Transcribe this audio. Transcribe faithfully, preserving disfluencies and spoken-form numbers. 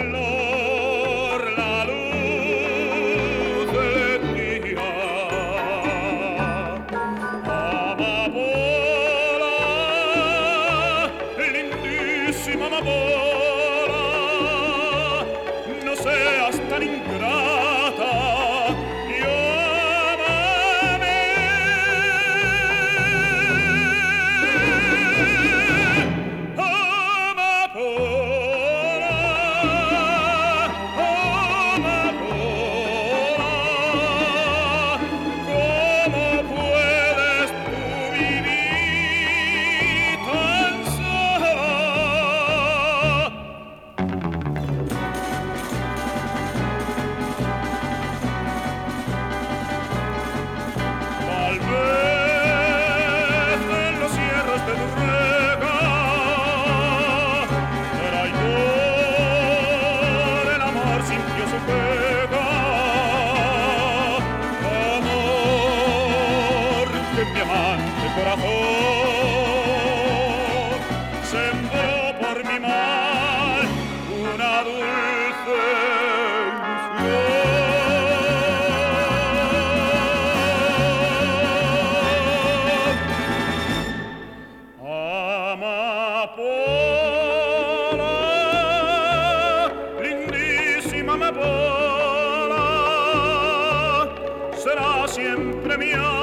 color la luz del día. Amapola, lindísima amapola, no seas tan ingrata y ámame. Amapola, amapola, ¿cómo puedes tú vivir tan sola? Tal vez en los cierros de tu reja, traidor, el amor sintió su pega. Amor que mi amante corazón sembró por mi mal una dulce ilusión. Amapola, lindísima amapola, será siempre mía.